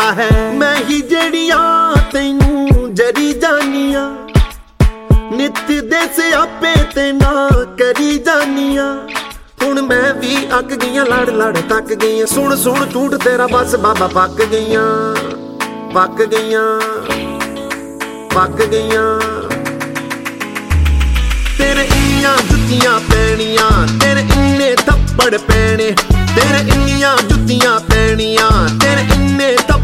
लगता है। मैं ही जड़िया तैनू जरी जानिया, नित दे सियापे ते ना करी जानिया। हुण मैं भी अक गईयां, लड़ लड़ तक गईयां, सुन सुन झूठ तेरा बस बाबा पक गईयां, पक गईयां, पक गईयां। तेरे इन्नियां जुत्तियां पैणियां, तेरे इन्ने थप्पड़ पैणे,